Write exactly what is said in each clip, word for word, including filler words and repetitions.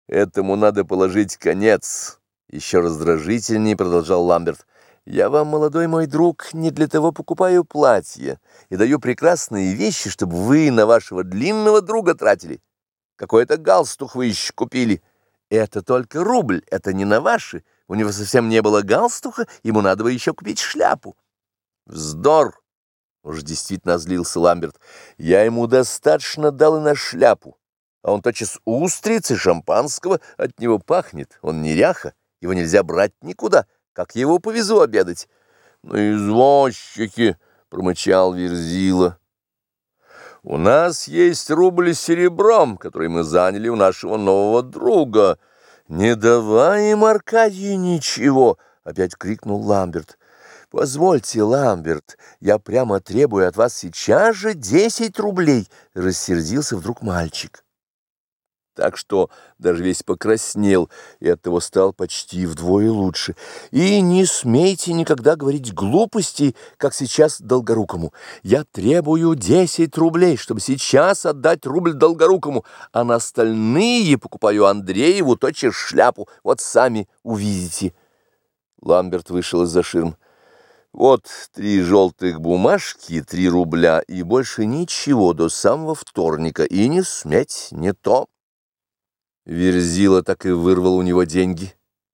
Этому надо положить конец, — еще раздражительнее продолжал Ламберт. Я вам, молодой мой друг, не для того покупаю платье и даю прекрасные вещи, чтобы вы на вашего длинного друга тратили. Какой-то галстук вы еще купили. Это только рубль, это не на ваши. У него совсем не было галстука, ему надо бы еще купить шляпу. Вздор! Уж действительно озлился Ламберт. Я ему достаточно дал и на шляпу. А он тотчас устриц и шампанского, от него пахнет. Он неряха, его нельзя брать никуда. Как я его повезу обедать? Ну, извозчики, — промычал Верзила. У нас есть рубль с серебром, который мы заняли у нашего нового друга. Не давай им, Аркадию, ничего, — опять крикнул Ламберт. Позвольте, Ламберт, я прямо требую от вас сейчас же десять рублей, — рассердился вдруг мальчик. Так что даже весь покраснел, и оттого стал почти вдвое лучше. И не смейте никогда говорить глупостей, как сейчас Долгорукому. Я требую десять рублей, чтобы сейчас отдать рубль Долгорукому, а на остальные покупаю Андрееву тотчас шляпу. Вот сами увидите. Ламберт вышел из-за ширм. Вот три желтых бумажки, три рубля, и больше ничего до самого вторника, и не сметь, не то. Верзила так и вырвал у него деньги.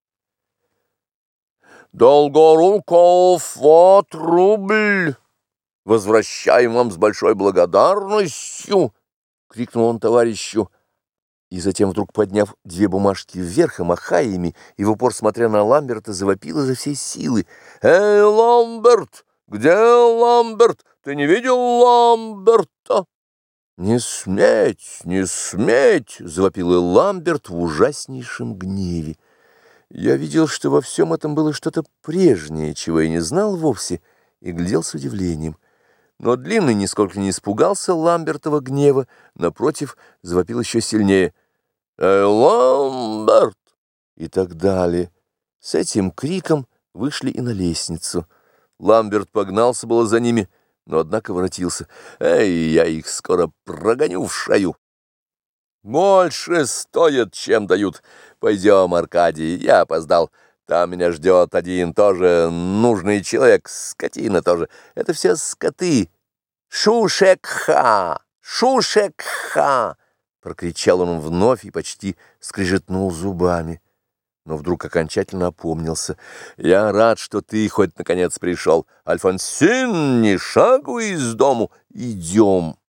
«Долгоруков, вот рубль! Возвращаем вам с большой благодарностью!» — крикнул он товарищу. И затем, вдруг подняв две бумажки вверх и махая ими, и в упор смотря на Ламберта, завопил изо всей силы. «Эй, Ламберт! Где Ламберт? Ты не видел Ламберта?» «Не сметь, не сметь!» — завопил и Ламберт в ужаснейшем гневе. Я видел, что во всем этом было что-то прежнее, чего я не знал вовсе, и глядел с удивлением. Но Длинный нисколько не испугался Ламбертова гнева, напротив, завопил еще сильнее. «Эй, Ламберт!» и так далее. С этим криком вышли и на лестницу. Ламберт погнался было за ними, но, однако, воротился. «Эй, я их скоро прогоню в шею. Больше стоят, чем дают. Пойдем, Аркадий, я опоздал. Там меня ждет один тоже нужный человек, скотина тоже. Это все скоты. Шушекха! Шушекха!» Прокричал он вновь и почти скрежетнул зубами. Но вдруг окончательно опомнился. «Я рад, что ты хоть наконец пришел. Альфонсин, ни шагу из дому. Идем».